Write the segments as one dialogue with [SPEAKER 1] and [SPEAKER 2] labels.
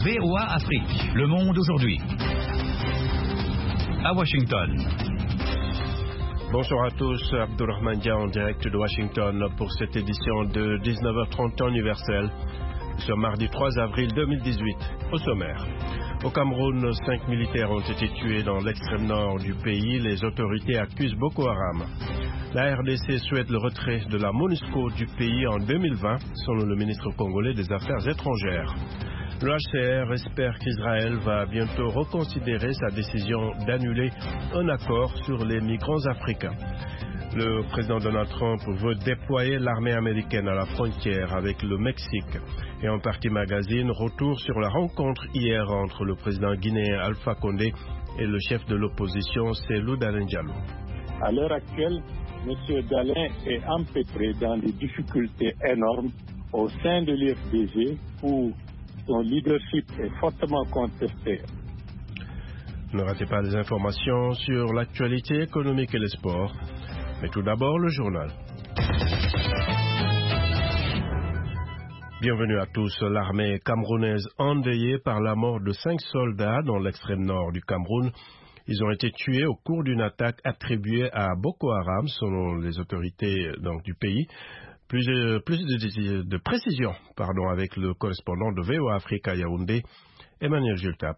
[SPEAKER 1] VOA Afrique, le monde aujourd'hui. À Washington.
[SPEAKER 2] Bonjour à tous, Abdurrahman Dia en direct de Washington pour cette édition de 19h30 temps universel. Ce mardi 3 avril 2018, au sommaire. Au Cameroun, 5 militaires ont été tués dans l'extrême nord du pays. Les autorités accusent Boko Haram. La RDC souhaite le retrait de la MONUSCO du pays en 2020, selon le ministre congolais des Affaires étrangères. Le HCR espère qu'Israël va bientôt reconsidérer sa décision d'annuler un accord sur les migrants africains. Le président Donald Trump veut déployer l'armée américaine à la frontière avec le Mexique. Et en partie magazine, retour sur la rencontre hier entre le président guinéen Alpha Condé et le chef de l'opposition Cellou Dalein Diallo.
[SPEAKER 3] À l'heure actuelle, M. Dalein est empêtré dans des difficultés énormes au sein de l'IFDG où son leadership est fortement contesté.
[SPEAKER 2] Ne ratez pas les informations sur l'actualité économique et les sports. Mais tout d'abord, le journal. Bienvenue à tous. L'armée camerounaise endeuillée par la mort de 5 soldats dans l'extrême nord du Cameroun. Ils ont été tués au cours d'une attaque attribuée à Boko Haram, selon les autorités du pays. Plus de précision avec le correspondant de VOA Afrique à Yaoundé, Emmanuel Jultap.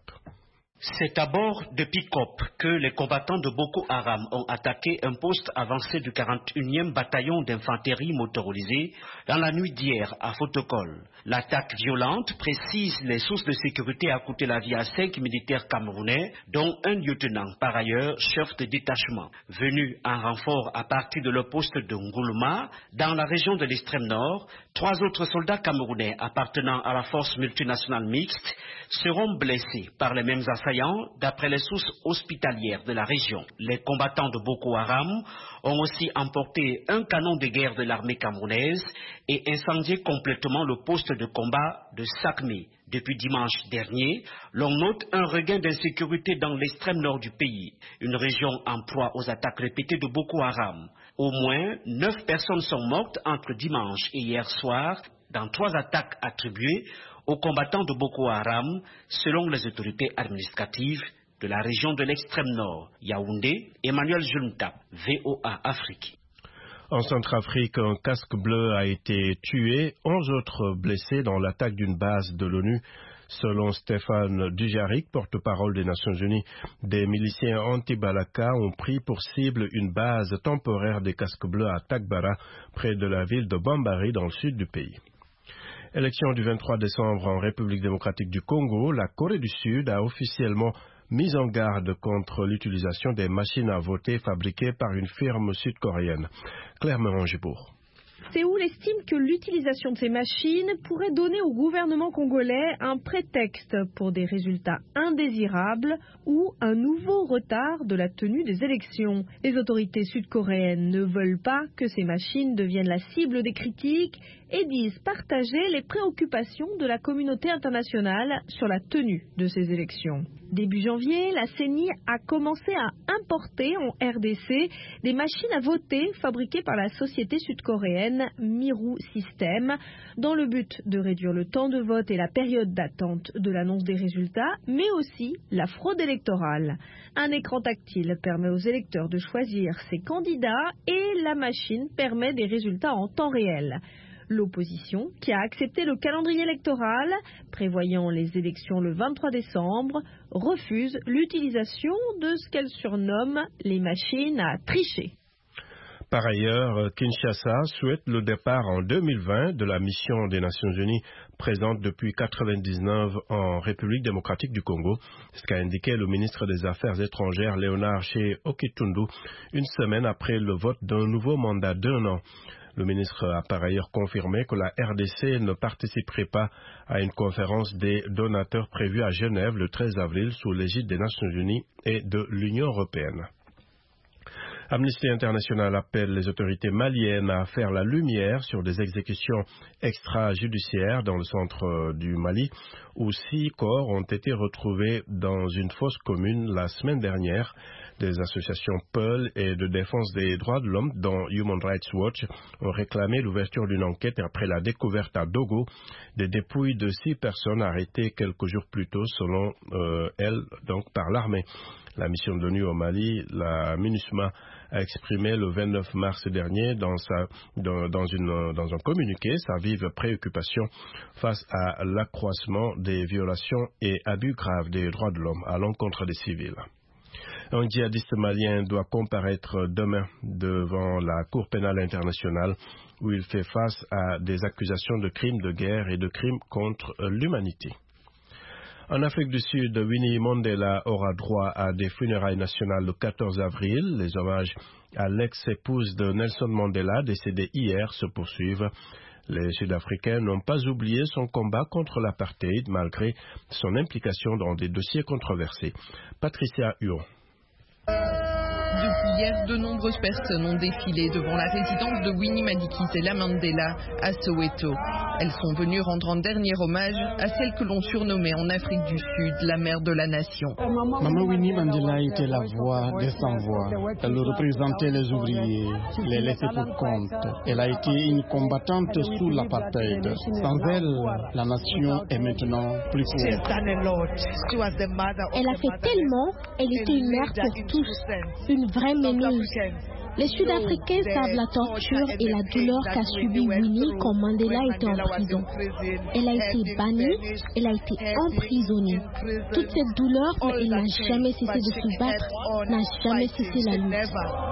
[SPEAKER 4] C'est à bord de pick-up que les combattants de Boko Haram ont attaqué un poste avancé du 41e bataillon d'infanterie motorisée dans la nuit d'hier à Fotokol. L'attaque violente, précise les sources de sécurité, a coûté la vie à 5 militaires camerounais, dont un lieutenant, par ailleurs chef de détachement. Venu en renfort à partir de leur poste de Ngoulouma, dans la région de l'extrême nord, 3 autres soldats camerounais appartenant à la force multinationale mixte seront blessés par les mêmes assaillants, d'après les sources hospitalières de la région. Les combattants de Boko Haram ont aussi emporté un canon de guerre de l'armée camerounaise et incendié complètement le poste de combat de Sakmé. Depuis dimanche dernier, l'on note un regain d'insécurité dans l'extrême nord du pays, une région en proie aux attaques répétées de Boko Haram. Au moins 9 personnes sont mortes entre dimanche et hier soir dans 3 attaques attribuées aux combattants de Boko Haram, selon les autorités administratives de la région de l'extrême nord. Yaoundé, Emmanuel Jultap, VOA Afrique.
[SPEAKER 2] En Centrafrique, un casque bleu a été tué, 11 autres blessés dans l'attaque d'une base de l'ONU. Selon Stéphane Dujarric, porte-parole des Nations Unies, des miliciens anti-Balaka ont pris pour cible une base temporaire des casques bleus à Takbara, près de la ville de Bambari, dans le sud du pays. Élection du 23 décembre en République démocratique du Congo, la Corée du Sud a officiellement mis en garde contre l'utilisation des machines à voter fabriquées par une firme sud-coréenne. Claire Meron-Gibourg.
[SPEAKER 5] Séoul estime que l'utilisation de ces machines pourrait donner au gouvernement congolais un prétexte pour des résultats indésirables ou un nouveau retard de la tenue des élections. Les autorités sud-coréennes ne veulent pas que ces machines deviennent la cible des critiques et disent partager les préoccupations de la communauté internationale sur la tenue de ces élections. Début janvier, la CENI a commencé à importer en RDC des machines à voter fabriquées par la société sud-coréenne Miru System dans le but de réduire le temps de vote et la période d'attente de l'annonce des résultats, mais aussi la fraude électorale. Un écran tactile permet aux électeurs de choisir ses candidats et la machine permet des résultats en temps réel. L'opposition, qui a accepté le calendrier électoral, prévoyant les élections le 23 décembre, refuse l'utilisation de ce qu'elle surnomme les machines à tricher.
[SPEAKER 2] Par ailleurs, Kinshasa souhaite le départ en 2020 de la mission des Nations Unies présente depuis 1999 en République démocratique du Congo, ce qu'a indiqué le ministre des Affaires étrangères Léonard Che Okitundu une semaine après le vote d'un nouveau mandat d'1 an. Le ministre a par ailleurs confirmé que la RDC ne participerait pas à une conférence des donateurs prévue à Genève le 13 avril sous l'égide des Nations Unies et de l'Union européenne. Amnesty International appelle les autorités maliennes à faire la lumière sur des exécutions extrajudiciaires dans le centre du Mali, où 6 corps ont été retrouvés dans une fosse commune la semaine dernière. Des associations Peul et de défense des droits de l'homme, dont Human Rights Watch, ont réclamé l'ouverture d'une enquête après la découverte à Dogo des dépouilles de 6 personnes arrêtées quelques jours plus tôt, selon elles, donc par l'armée. La mission de l'ONU au Mali, la MINUSMA, a exprimé le 29 mars dernier dans un communiqué sa vive préoccupation face à l'accroissement des violations et abus graves des droits de l'homme à l'encontre des civils. Un djihadiste malien doit comparaître demain devant la Cour pénale internationale où il fait face à des accusations de crimes de guerre et de crimes contre l'humanité. En Afrique du Sud, Winnie Mandela aura droit à des funérailles nationales le 14 avril. Les hommages à l'ex-épouse de Nelson Mandela, décédée hier, se poursuivent. Les Sud-Africains n'ont pas oublié son combat contre l'apartheid malgré son implication dans des dossiers controversés. Patricia Huon.
[SPEAKER 6] Depuis hier, de nombreuses personnes ont défilé devant la résidence de Winnie Madikizela Mandela à Soweto. Elles sont venues rendre un dernier hommage à celle que l'on surnommait en Afrique du Sud la mère de la nation.
[SPEAKER 7] Maman Winnie Mandela était la voix des sans-voix. Elle représentait les ouvriers, les laissés pour compte. Elle a été une combattante sous l'apartheid. Sans elle, la nation est maintenant plus forte.
[SPEAKER 8] Elle a fait tellement, elle était une mère pour tous, une vraie meneuse. Les Sud-Africains savent la torture et la douleur qu'a subi Winnie quand Mandela était en prison. Elle a été bannie, elle a été emprisonnée. Toute cette douleur, mais elle n'a jamais cessé de se battre, n'a jamais cessé la lutte.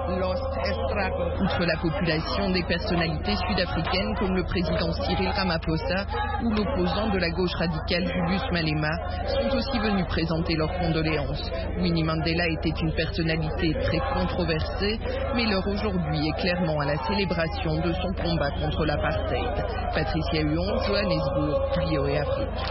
[SPEAKER 6] Outre la population, des personnalités sud-africaines comme le président Cyril Ramaphosa ou l'opposant de la gauche radicale Julius Malema sont aussi venus présenter leurs condoléances. Winnie Mandela était une personnalité très controversée, mais l'heure aujourd'hui est clairement à la célébration de son combat contre l'apartheid. Patricia Huon, Johannesburg, VOA Afrique.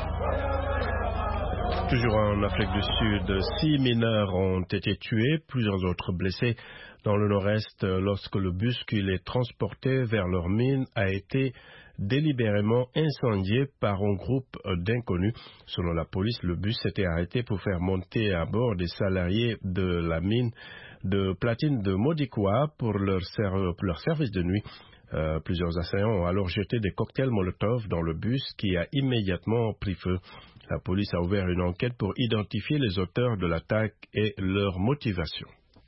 [SPEAKER 2] Toujours en Afrique du Sud, 6 mineurs ont été tués, plusieurs autres blessés dans le nord-est lorsque le bus qui les transportait vers leur mine a été délibérément incendié par un groupe d'inconnus. Selon la police, le bus s'était arrêté pour faire monter à bord des salariés de la mine de platine de Modikwa pour leur service de nuit. Plusieurs assaillants ont alors jeté des cocktails Molotov dans le bus qui a immédiatement pris feu. La police a ouvert une enquête pour identifier les auteurs de l'attaque et leur motivation.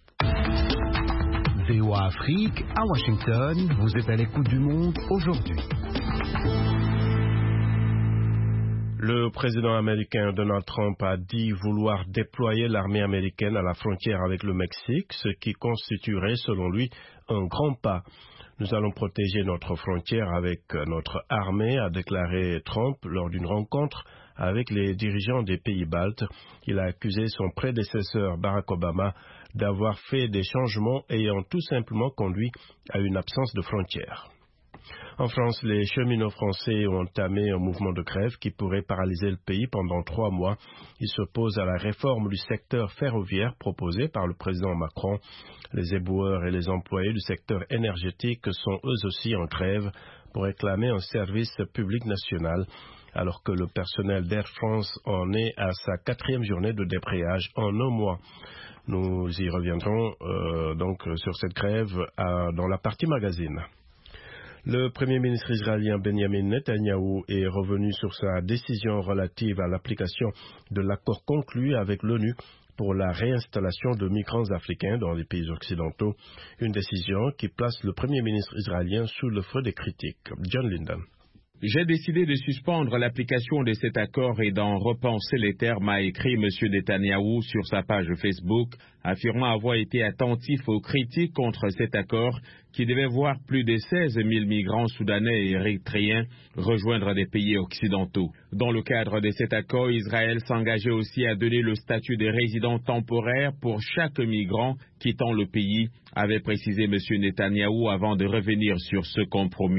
[SPEAKER 1] VOA Afrique, à Washington, vous êtes à l'écoute du monde aujourd'hui.
[SPEAKER 2] Le président américain Donald Trump a dit vouloir déployer l'armée américaine à la frontière avec le Mexique, ce qui constituerait, selon lui, un grand pas. Nous allons protéger notre frontière avec notre armée, a déclaré Trump lors d'une rencontre avec les dirigeants des pays baltes. Il a accusé son prédécesseur Barack Obama d'avoir fait des changements ayant tout simplement conduit à une absence de frontières. En France, les cheminots français ont entamé un mouvement de grève qui pourrait paralyser le pays pendant 3 mois. Ils s'opposent à la réforme du secteur ferroviaire proposée par le président Macron. Les éboueurs et les employés du secteur énergétique sont eux aussi en grève pour réclamer un service public national, alors que le personnel d'Air France en est à sa 4e journée de débrayage en un mois. Nous y reviendrons donc sur cette grève dans la partie magazine. Le Premier ministre israélien Benjamin Netanyahou est revenu sur sa décision relative à l'application de l'accord conclu avec l'ONU pour la réinstallation de migrants africains dans les pays occidentaux, une décision qui place le Premier ministre israélien sous le feu des critiques. John Linden.
[SPEAKER 9] J'ai décidé de suspendre l'application de cet accord et d'en repenser les termes, a écrit M. Netanyahou sur sa page Facebook, affirmant avoir été attentif aux critiques contre cet accord qui devait voir plus de 16 000 migrants soudanais et érythréens rejoindre des pays occidentaux. Dans le cadre de cet accord, Israël s'engageait aussi à donner le statut de résident temporaire pour chaque migrant quittant le pays, avait précisé M. Netanyahou avant de revenir sur ce compromis.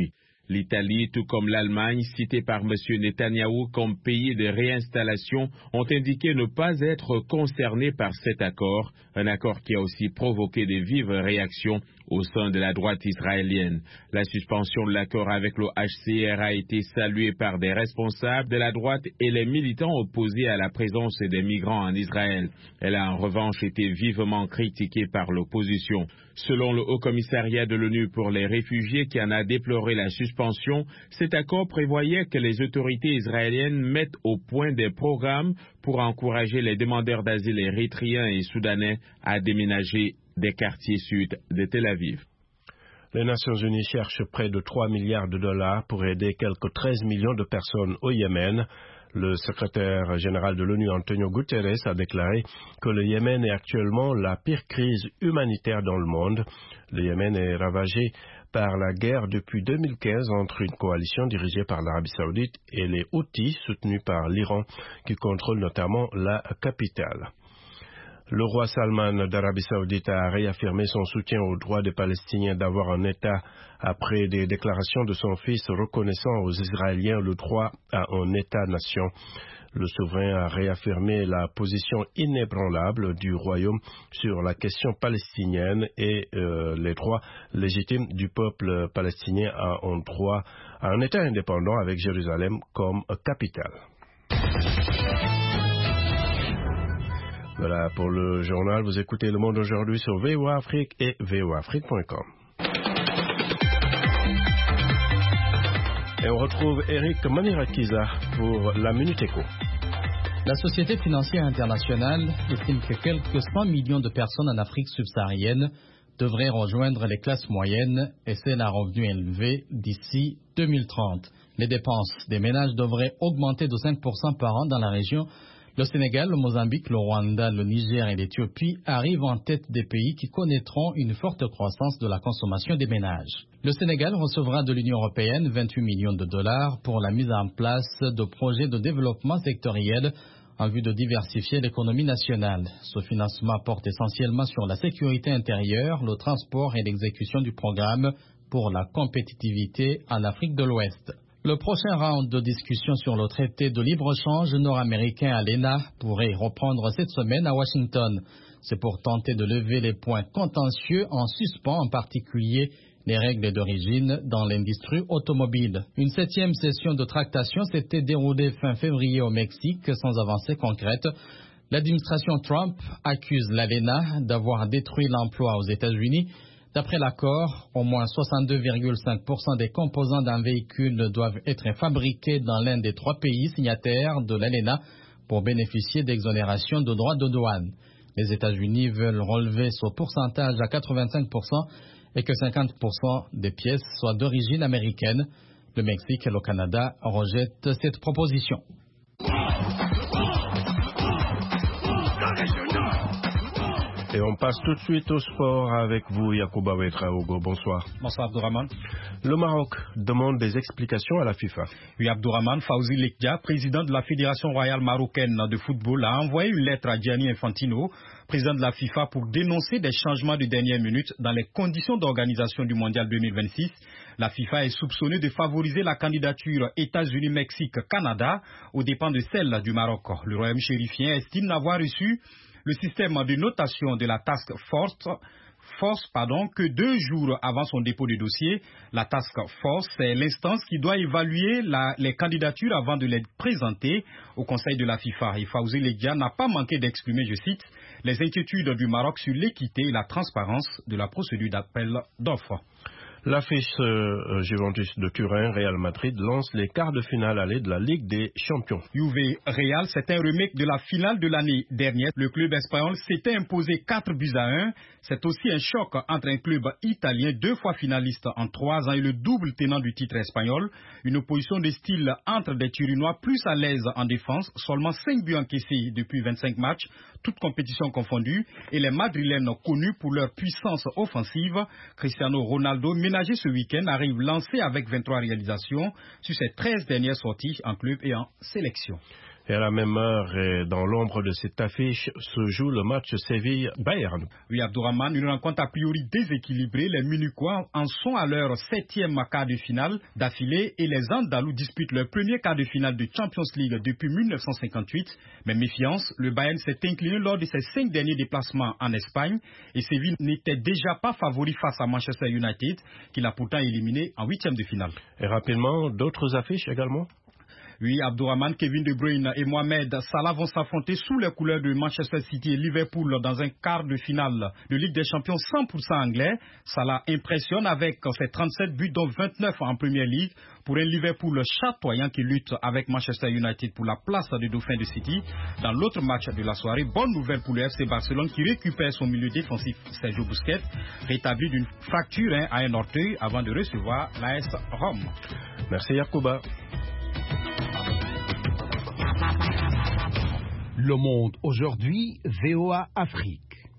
[SPEAKER 9] L'Italie, tout comme l'Allemagne, citée par M. Netanyahou comme pays de réinstallation, ont indiqué ne pas être concernés par cet accord, un accord qui a aussi provoqué de vives réactions au sein de la droite israélienne. La suspension de l'accord avec le HCR a été saluée par des responsables de la droite et les militants opposés à la présence des migrants en Israël. Elle a en revanche été vivement critiquée par l'opposition. Selon le Haut-Commissariat de l'ONU pour les réfugiés qui en a déploré la suspension, cet accord prévoyait que les autorités israéliennes mettent au point des programmes pour encourager les demandeurs d'asile érythréens et soudanais à déménager des quartiers sud de Tel Aviv.
[SPEAKER 2] Les Nations Unies cherchent près de 3 milliards de dollars pour aider quelques 13 millions de personnes au Yémen. Le secrétaire général de l'ONU, Antonio Guterres, a déclaré que le Yémen est actuellement la pire crise humanitaire dans le monde. Le Yémen est ravagé par la guerre depuis 2015 entre une coalition dirigée par l'Arabie Saoudite et les Houthis, soutenus par l'Iran, qui contrôle notamment la capitale. Le roi Salman d'Arabie Saoudite a réaffirmé son soutien au droit des Palestiniens d'avoir un État après des déclarations de son fils reconnaissant aux Israéliens le droit à un État-nation. Le souverain a réaffirmé la position inébranlable du royaume sur la question palestinienne et les droits légitimes du peuple palestinien à un droit à un État indépendant avec Jérusalem comme capitale. Voilà pour le journal. Vous écoutez Le Monde aujourd'hui sur VOA Afrique et voaafrique.com. Et on retrouve Eric Manirakiza pour la Minute Éco.
[SPEAKER 10] La Société financière internationale estime que quelques 100 millions de personnes en Afrique subsaharienne devraient rejoindre les classes moyennes et celles à revenus élevés d'ici 2030. Les dépenses des ménages devraient augmenter de 5% par an dans la région. Le Sénégal, le Mozambique, le Rwanda, le Niger et l'Éthiopie arrivent en tête des pays qui connaîtront une forte croissance de la consommation des ménages. Le Sénégal recevra de l'Union européenne 28 millions de dollars pour la mise en place de projets de développement sectoriel en vue de diversifier l'économie nationale. Ce financement porte essentiellement sur la sécurité intérieure, le transport et l'exécution du programme pour la compétitivité en Afrique de l'Ouest. Le prochain round de discussion sur le traité de libre-échange nord-américain à l'ENA pourrait reprendre cette semaine à Washington. C'est pour tenter de lever les points contentieux en suspens, en particulier les règles d'origine dans l'industrie automobile. Une 7e session de tractation s'était déroulée fin février au Mexique sans avancée concrète. L'administration Trump accuse l'ALENA d'avoir détruit l'emploi aux États-Unis. D'après l'accord, au moins 62,5% des composants d'un véhicule doivent être fabriqués dans l'un des 3 pays signataires de l'ALENA pour bénéficier d'exonération de droits de douane. Les États-Unis veulent relever ce pourcentage à 85% et que 50% des pièces soient d'origine américaine. Le Mexique et le Canada rejettent cette proposition.
[SPEAKER 2] Et on passe tout de suite au sport avec vous, Yacouba Ouedraogo. Bonsoir.
[SPEAKER 11] Bonsoir, Abdourahmane.
[SPEAKER 2] Le Maroc demande des explications à la FIFA.
[SPEAKER 11] Oui, Abdourahmane, Fawzi Lekdia, président de la Fédération royale marocaine de football, a envoyé une lettre à Gianni Infantino, président de la FIFA, pour dénoncer des changements de dernière minute dans les conditions d'organisation du Mondial 2026. La FIFA est soupçonnée de favoriser la candidature États-Unis-Mexique-Canada aux dépens de celle du Maroc. Le royaume chérifien estime n'avoir reçu le système de notation de la Task Force que 2 jours avant son dépôt de dossier. La Task Force, c'est l'instance qui doit évaluer les candidatures avant de les présenter au Conseil de la FIFA. Et Fawzi Lekdia n'a pas manqué d'exprimer, je cite, les inquiétudes du Maroc sur l'équité et la transparence de la procédure d'appel d'offres.
[SPEAKER 2] L'affiche Juventus de Turin, Real Madrid, lance les quarts de finale aller de la Ligue des Champions.
[SPEAKER 11] Juve Real, c'est un remake de la finale de l'année dernière. Le club espagnol s'était imposé 4-1. C'est aussi un choc entre un club italien 2 fois finaliste en 3 ans et le double tenant du titre espagnol. Une opposition de style entre des Turinois plus à l'aise en défense, seulement 5 buts encaissés depuis 25 matchs, toutes compétitions confondues, et les Madrilènes connus pour leur puissance offensive. Cristiano Ronaldo, ménagé ce week-end, arrive lancé avec 23 réalisations sur ses 13 dernières sorties en club et en sélection.
[SPEAKER 2] Et à la même heure, et dans l'ombre de cette affiche, se joue le match Séville-Bayern.
[SPEAKER 11] Oui, Abdourahmane, une rencontre a priori déséquilibrée. Les Munichois en sont à leur 7e quart de finale d'affilée et les Andalous disputent leur premier quart de finale de Champions League depuis 1958. Mais méfiance, le Bayern s'est incliné lors de ses 5 derniers déplacements en Espagne et Séville n'était déjà pas favori face à Manchester United, qu'il a pourtant éliminé en 8e de finale.
[SPEAKER 2] Et rapidement, d'autres affiches également?
[SPEAKER 11] Oui, Abdourahmane, Kevin De Bruyne et Mohamed Salah vont s'affronter sous les couleurs de Manchester City et Liverpool dans un quart de finale de Ligue des Champions 100% anglais. Salah impressionne avec ses 37 buts dont 29 en Premier League pour un Liverpool chatoyant qui lutte avec Manchester United pour la place de dauphin de City. Dans l'autre match de la soirée, bonne nouvelle pour le FC Barcelone qui récupère son milieu défensif Sergio Busquets, rétabli d'une fracture à un orteil avant de recevoir l'AS Rome.
[SPEAKER 2] Merci Yacouba.
[SPEAKER 1] Le Monde aujourd'hui, VOA Afrique.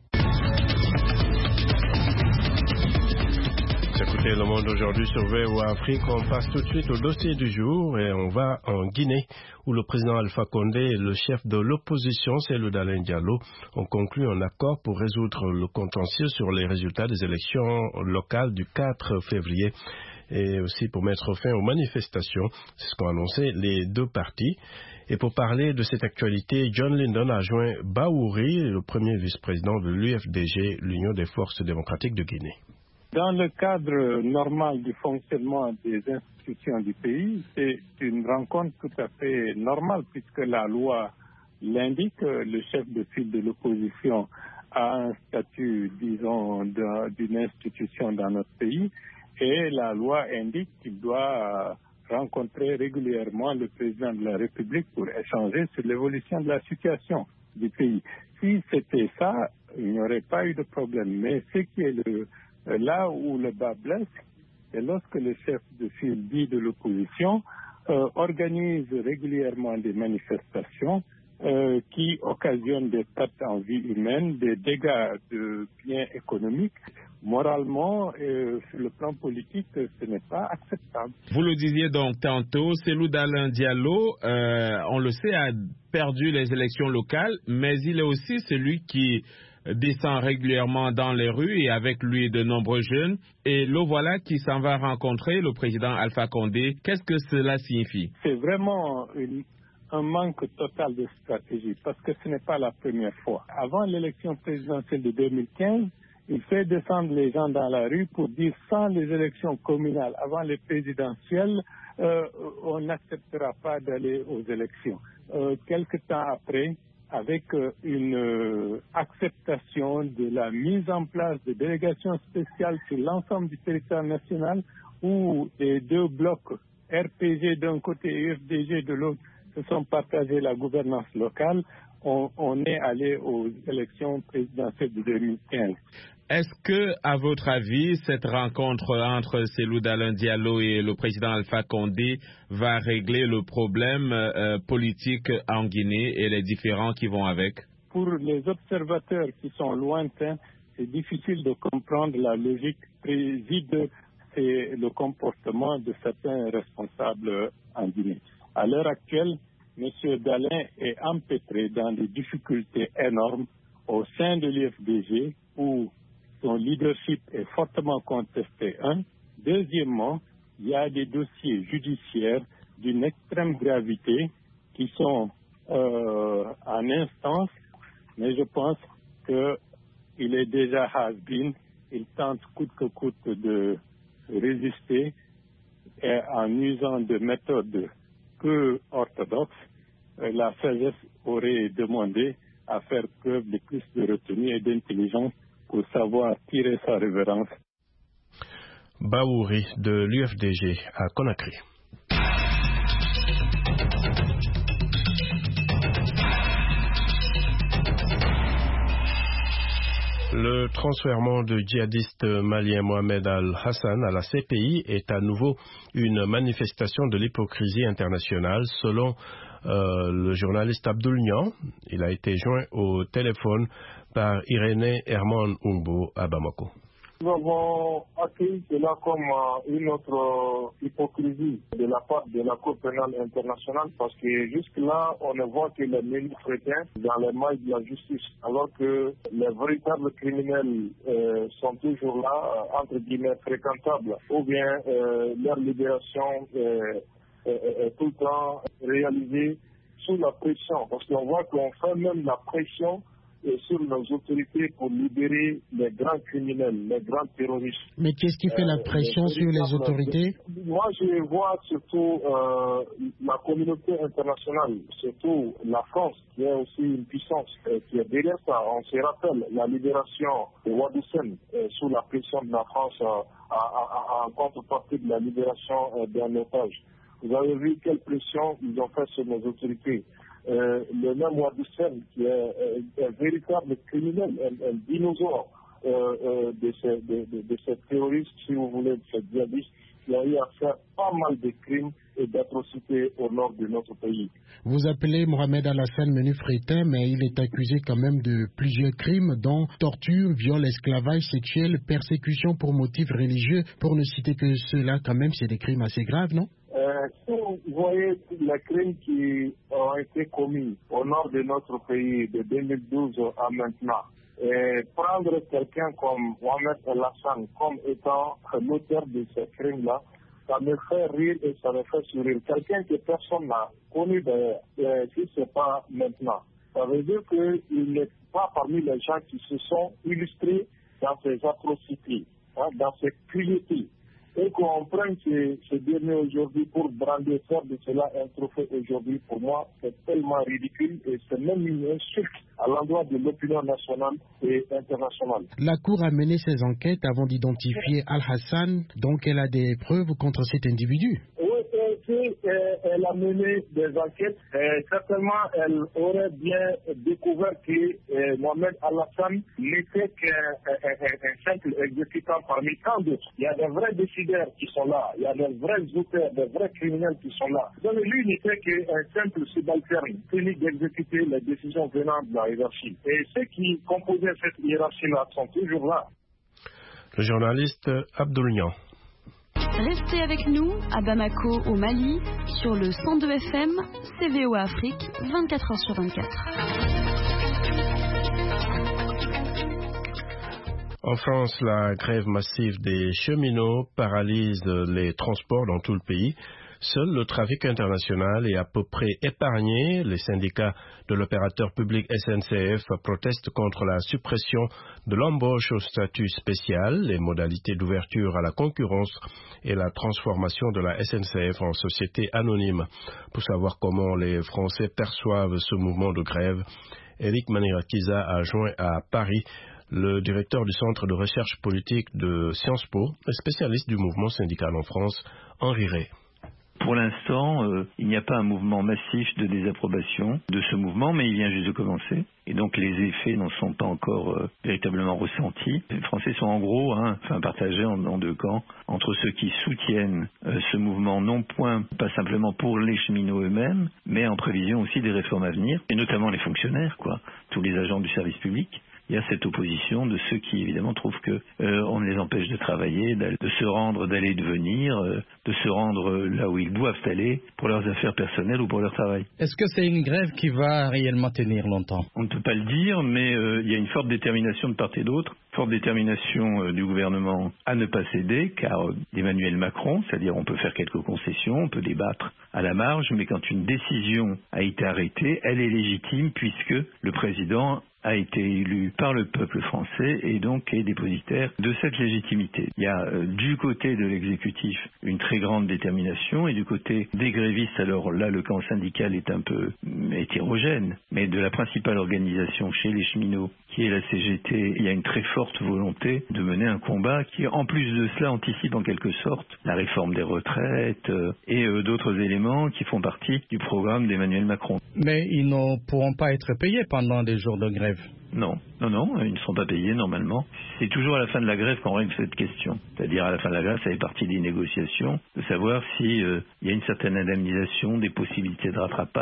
[SPEAKER 2] Écoutez Le Monde aujourd'hui sur VOA Afrique. On passe tout de suite au dossier du jour et on va en Guinée où le président Alpha Condé et le chef de l'opposition, Cellou Dalein Diallo, ont conclu un accord pour résoudre le contentieux sur les résultats des élections locales du 4 février. Et aussi pour mettre fin aux manifestations. C'est ce qu'ont annoncé les deux partis. Et pour parler de cette actualité, John Lyndon a joint Baouri, le premier vice-président de l'UFDG, l'Union des forces démocratiques de Guinée.
[SPEAKER 3] Dans le cadre normal du fonctionnement des institutions du pays, c'est une rencontre tout à fait normale puisque la loi l'indique. Le chef de file de l'opposition a un statut, disons, d'une institution dans notre pays. Et la loi indique qu'il doit rencontrer régulièrement le président de la République pour échanger sur l'évolution de la situation du pays. Si c'était ça, il n'y aurait pas eu de problème. Mais ce qui est là où le bas blesse, c'est lorsque le chef de file dit de l'opposition organise régulièrement des manifestations qui occasionnent des pertes en vie humaine, des dégâts de biens économiques. Moralement, sur le plan politique, ce n'est pas acceptable.
[SPEAKER 9] Vous le disiez donc tantôt, Cellou Dalein Diallo, on le sait, a perdu les élections locales, mais il est aussi celui qui descend régulièrement dans les rues et avec lui de nombreux jeunes. Et le voilà qui s'en va rencontrer le président Alpha Condé. Qu'est-ce que cela signifie?
[SPEAKER 3] C'est vraiment un manque total de stratégie parce que ce n'est pas la première fois. Avant l'élection présidentielle de 2015, il fait descendre les gens dans la rue pour dire sans les élections communales, avant les présidentielles, on n'acceptera pas d'aller aux élections. Quelque temps après, avec une acceptation de la mise en place de délégations spéciales sur l'ensemble du territoire national où les deux blocs, RPG d'un côté et UFDG de l'autre, se sont partagés la gouvernance locale, on est allé aux élections présidentielles de 2015.
[SPEAKER 9] Est-ce que, à votre avis, cette rencontre entre Cellou Dalein Diallo et le président Alpha Condé va régler le problème politique en Guinée et les différends qui vont avec?
[SPEAKER 3] Pour les observateurs qui sont lointains, c'est difficile de comprendre la logique préside et le comportement de certains responsables en Guinée. À l'heure actuelle, M. Dalein est empêtré dans des difficultés énormes au sein de l'UFDG où son leadership est fortement contesté. Deuxièmement, il y a des dossiers judiciaires d'une extrême gravité qui sont en instance, mais je pense qu'il est déjà has-been. Il tente coûte que coûte de résister et en usant de méthodes peu orthodoxes. La sagesse aurait demandé à faire preuve de plus de retenue et d'intelligence pour savoir tirer sa révérence.
[SPEAKER 2] Baouri de l'UFDG à Conakry. Le transfèrement du djihadiste malien Mohamed Al-Hassan à la CPI est à nouveau une manifestation de l'hypocrisie internationale selon le journaliste Abdoul Niang. Il a été joint au téléphone par Irénée Herman Oungbo à Bamako.
[SPEAKER 12] Nous avons accueilli cela comme une autre hypocrisie de la part de la Cour pénale internationale parce que jusque-là, on ne voit que les menus chrétiens dans les mailles de la justice, alors que les véritables criminels sont toujours là, entre guillemets, fréquentables, ou bien leur libération est tout le temps réalisée sous la pression, parce qu'on voit qu'on fait même la pression sur nos autorités pour libérer les grands criminels, les grands terroristes.
[SPEAKER 7] Mais qu'est-ce qui fait la pression sur les autorités?
[SPEAKER 12] Moi, je vois surtout la communauté internationale, surtout la France, qui est aussi une puissance, qui est derrière ça. On se rappelle la libération de Wadoussen sous la pression de la France en contrepartie de la libération d'un otage. Vous avez vu quelle pression ils ont fait sur nos autorités. Le même Wadoussen, qui est un véritable criminel, un dinosaure de ces terroristes, si vous voulez, de ces djihadistes, qui a eu à faire pas mal de crimes et d'atrocités au nord de notre pays.
[SPEAKER 7] Vous appelez Mohamed Alassane menu fretin, mais il est accusé quand même de plusieurs crimes, dont torture, viol, esclavage sexuel, persécution pour motifs religieux, pour ne citer que cela, quand même, c'est des crimes assez graves, non?
[SPEAKER 12] Si vous voyez les crimes qui ont été commis au nord de notre pays de 2012 à maintenant, et prendre quelqu'un comme Mohamed Alassane comme étant l'auteur de ces crimes-là, ça me fait rire et ça me fait sourire. Quelqu'un que personne n'a connu, si ce n'est pas maintenant. Ça veut dire qu'il n'est pas parmi les gens qui se sont illustrés dans ces atrocités, dans ces cruautés. Et qu'on prenne ce dernier aujourd'hui pour brandir faire de cela un trophée aujourd'hui, pour moi, c'est tellement ridicule et c'est même une insulte à l'endroit de l'opinion nationale et internationale.
[SPEAKER 7] La Cour a mené ses enquêtes avant d'identifier Al-Hassan, donc elle a des preuves contre cet individu.
[SPEAKER 12] Elle a mené des enquêtes. Certainement, elle aurait bien découvert que Mohamed Alassane n'était qu'un simple exécutant parmi tant d'autres. Il y a des vrais décideurs qui sont là. Il y a des vrais auteurs, des vrais criminels qui sont là. Donc lui n'était qu'un simple subalterne, tenu d'exécuter les décisions venant de la hiérarchie. Et ceux qui composaient cette hiérarchie-là sont toujours là.
[SPEAKER 2] Le journaliste Abdoul Niang.
[SPEAKER 13] Restez avec nous à Bamako au Mali sur le 102 FM CVO Afrique 24 heures sur 24.
[SPEAKER 2] En France, la grève massive des cheminots paralyse les transports dans tout le pays. Seul le trafic international est à peu près épargné. Les syndicats de l'opérateur public SNCF protestent contre la suppression de l'embauche au statut spécial, les modalités d'ouverture à la concurrence et la transformation de la SNCF en société anonyme. Pour savoir comment les Français perçoivent ce mouvement de grève, Eric Manirakiza a joint à Paris le directeur du Centre de recherche politique de Sciences Po, spécialiste du mouvement syndical en France, Henri Ray.
[SPEAKER 14] Pour l'instant, il n'y a pas un mouvement massif de désapprobation de ce mouvement, mais il vient juste de commencer. Et donc les effets n'en sont pas encore véritablement ressentis. Les Français sont en gros partagés en deux camps, entre ceux qui soutiennent ce mouvement non point pas simplement pour les cheminots eux-mêmes, mais en prévision aussi des réformes à venir, et notamment les fonctionnaires, tous les agents du service public. Il y a cette opposition de ceux qui évidemment trouvent que on les empêche de travailler, de se rendre, d'aller et de venir, de se rendre là où ils doivent aller pour leurs affaires personnelles ou pour leur travail.
[SPEAKER 10] Est-ce que c'est une grève qui va réellement tenir longtemps?
[SPEAKER 14] On ne peut pas le dire, mais il y a une forte détermination de part et d'autre, forte détermination du gouvernement à ne pas céder, car Emmanuel Macron, c'est-à-dire on peut faire quelques concessions, on peut débattre à la marge, mais quand une décision a été arrêtée, elle est légitime puisque le président a été élu par le peuple français et donc est dépositaire de cette légitimité. Il y a du côté de l'exécutif une très grande détermination et du côté des grévistes, alors là le camp syndical est un peu hétérogène, mais de la principale organisation chez les cheminots qui est la CGT, il y a une très forte volonté de mener un combat qui en plus de cela anticipe en quelque sorte la réforme des retraites et d'autres éléments qui font partie du programme d'Emmanuel Macron.
[SPEAKER 10] Mais ils ne pourront pas être payés pendant des jours de grève.
[SPEAKER 14] Non, ils ne seront pas payés normalement. C'est toujours à la fin de la grève qu'on règle cette question. C'est-à-dire à la fin de la grève, ça fait partie des négociations, de savoir si y a une certaine indemnisation, des possibilités de rattrapage,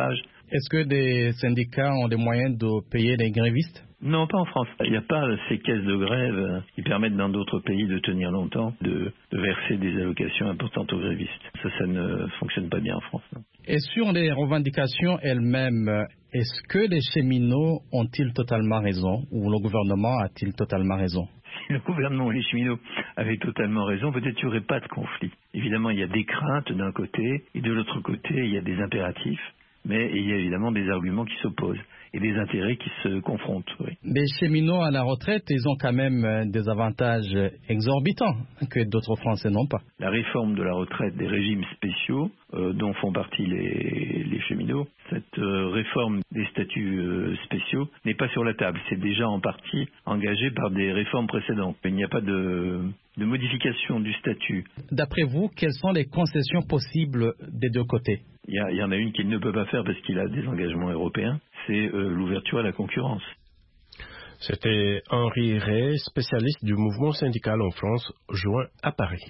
[SPEAKER 10] Est-ce que des syndicats ont des moyens de payer les grévistes?
[SPEAKER 14] Non, pas en France. Il n'y a pas ces caisses de grève qui permettent dans d'autres pays de tenir longtemps, de verser des allocations importantes aux grévistes. Ça ne fonctionne pas bien en France. Non.
[SPEAKER 10] Et sur les revendications elles-mêmes, est-ce que les cheminots ont-ils totalement raison ou le gouvernement a-t-il totalement raison?
[SPEAKER 14] Si le gouvernement et les cheminots avaient totalement raison, peut-être qu'il n'y aurait pas de conflit. Évidemment, il y a des craintes d'un côté et de l'autre côté, il y a des impératifs. Mais il y a évidemment des arguments qui s'opposent et des intérêts qui se confrontent. Oui.
[SPEAKER 10] Les cheminots à la retraite, ils ont quand même des avantages exorbitants que d'autres Français n'ont pas.
[SPEAKER 14] La réforme de la retraite des régimes spéciaux dont font partie les cheminots, cette réforme des statuts spéciaux n'est pas sur la table. C'est déjà en partie engagé par des réformes précédentes. Il n'y a pas de modification du statut.
[SPEAKER 10] D'après vous, quelles sont les concessions possibles des deux côtés?
[SPEAKER 14] Il y en a une qu'il ne peut pas faire parce qu'il a des engagements européens, c'est l'ouverture à la concurrence.
[SPEAKER 2] C'était Henri Ray, spécialiste du mouvement syndical en France, joint à Paris.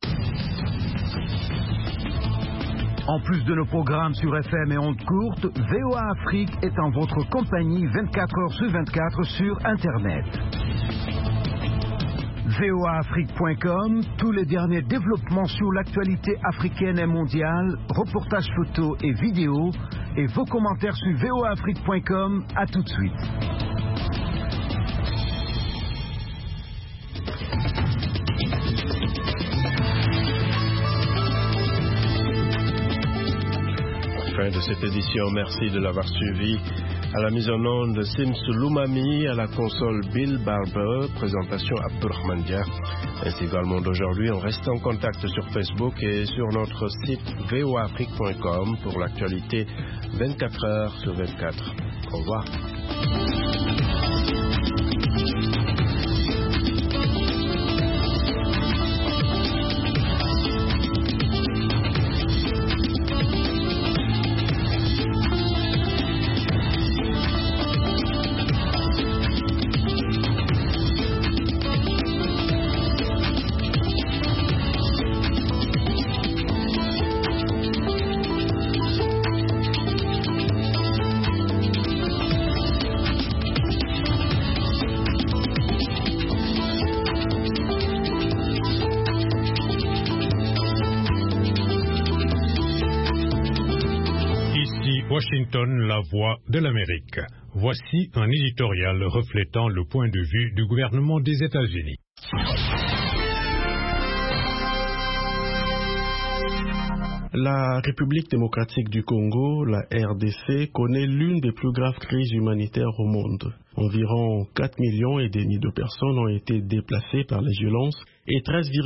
[SPEAKER 1] En plus de nos programmes sur FM et ondes courtes, VOA Afrique est en votre compagnie 24 heures sur 24 sur Internet. voaafrique.com, tous les derniers développements sur l'actualité africaine et mondiale, reportages photos et vidéos, et vos commentaires sur voaafrique.com. À tout de suite.
[SPEAKER 2] Fin de cette édition, merci de l'avoir suivi. À la mise en onde, Sims Loumami, à la console Bill Barber, présentation Abdurrahman Dia. Ainsi également d'aujourd'hui, on reste en contact sur Facebook et sur notre site voaafrique.com pour l'actualité 24 heures sur 24. Au revoir.
[SPEAKER 15] Washington, la voix de l'Amérique. Voici un éditorial reflétant le point de vue du gouvernement des États-Unis.
[SPEAKER 16] La République démocratique du Congo, la RDC, connaît l'une des plus graves crises humanitaires au monde. Environ 4,5 millions de personnes ont été déplacées par les violences et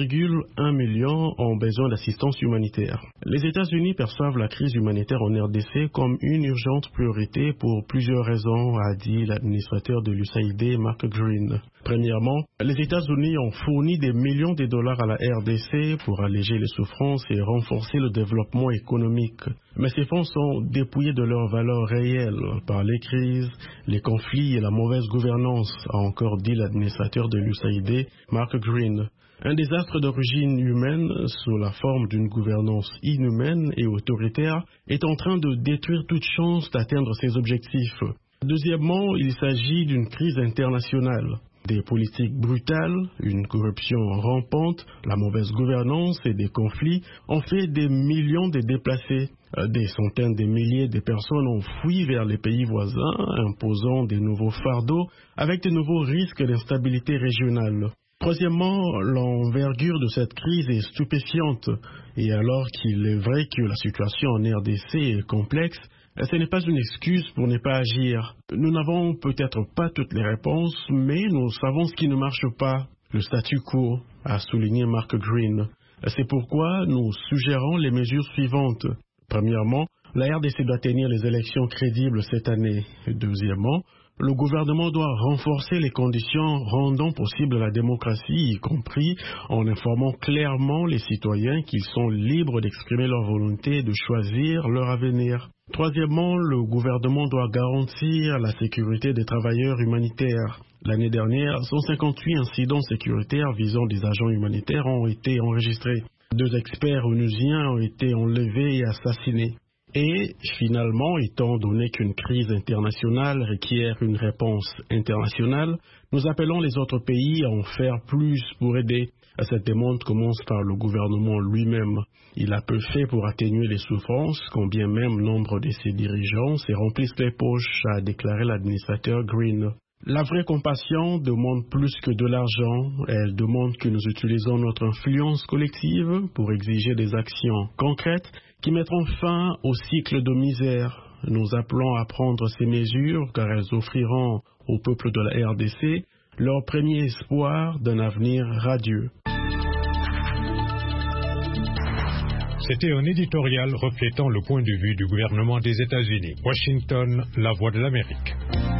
[SPEAKER 16] 13,1 millions ont besoin d'assistance humanitaire. Les États-Unis perçoivent la crise humanitaire en RDC comme une urgente priorité pour plusieurs raisons, a dit l'administrateur de l'USAID, Mark Green. Premièrement, les États-Unis ont fourni des millions de dollars à la RDC pour alléger les souffrances et renforcer le développement économique. Mais ces fonds sont dépouillés de leur valeur réelle par les crises, les conflits et la mauvaise gouvernance, a encore dit l'administrateur de l'USAID, Mark Green. Un désastre d'origine humaine, sous la forme d'une gouvernance inhumaine et autoritaire, est en train de détruire toute chance d'atteindre ses objectifs. Deuxièmement, il s'agit d'une crise internationale. Des politiques brutales, une corruption rampante, la mauvaise gouvernance et des conflits ont fait des millions de déplacés. Des centaines de milliers de personnes ont fui vers les pays voisins, imposant de nouveaux fardeaux avec de nouveaux risques d'instabilité régionale. Troisièmement, l'envergure de cette crise est stupéfiante. Et alors qu'il est vrai que la situation en RDC est complexe, ce n'est pas une excuse pour ne pas agir. Nous n'avons peut-être pas toutes les réponses, mais nous savons ce qui ne marche pas. Le statu quo, a souligné Mark Green. C'est pourquoi nous suggérons les mesures suivantes. Premièrement, la RDC doit tenir les élections crédibles cette année. Deuxièmement, le gouvernement doit renforcer les conditions rendant possible la démocratie, y compris en informant clairement les citoyens qu'ils sont libres d'exprimer leur volonté de choisir leur avenir. Troisièmement, le gouvernement doit garantir la sécurité des travailleurs humanitaires. L'année dernière, 158 incidents sécuritaires visant des agents humanitaires ont été enregistrés. 2 experts onusiens ont été enlevés et assassinés. Et finalement, étant donné qu'une crise internationale requiert une réponse internationale, nous appelons les autres pays à en faire plus pour aider. Cette demande commence par le gouvernement lui-même. Il a peu fait pour atténuer les souffrances, quand bien même nombre de ses dirigeants se remplissent les poches, a déclaré l'administrateur Green. La vraie compassion demande plus que de l'argent. Elle demande que nous utilisons notre influence collective pour exiger des actions concrètes qui mettront fin au cycle de misère. Nous appelons à prendre ces mesures car elles offriront au peuple de la RDC leur premier espoir d'un avenir radieux.
[SPEAKER 15] C'était un éditorial reflétant le point de vue du gouvernement des États-Unis. Washington, la voix de l'Amérique.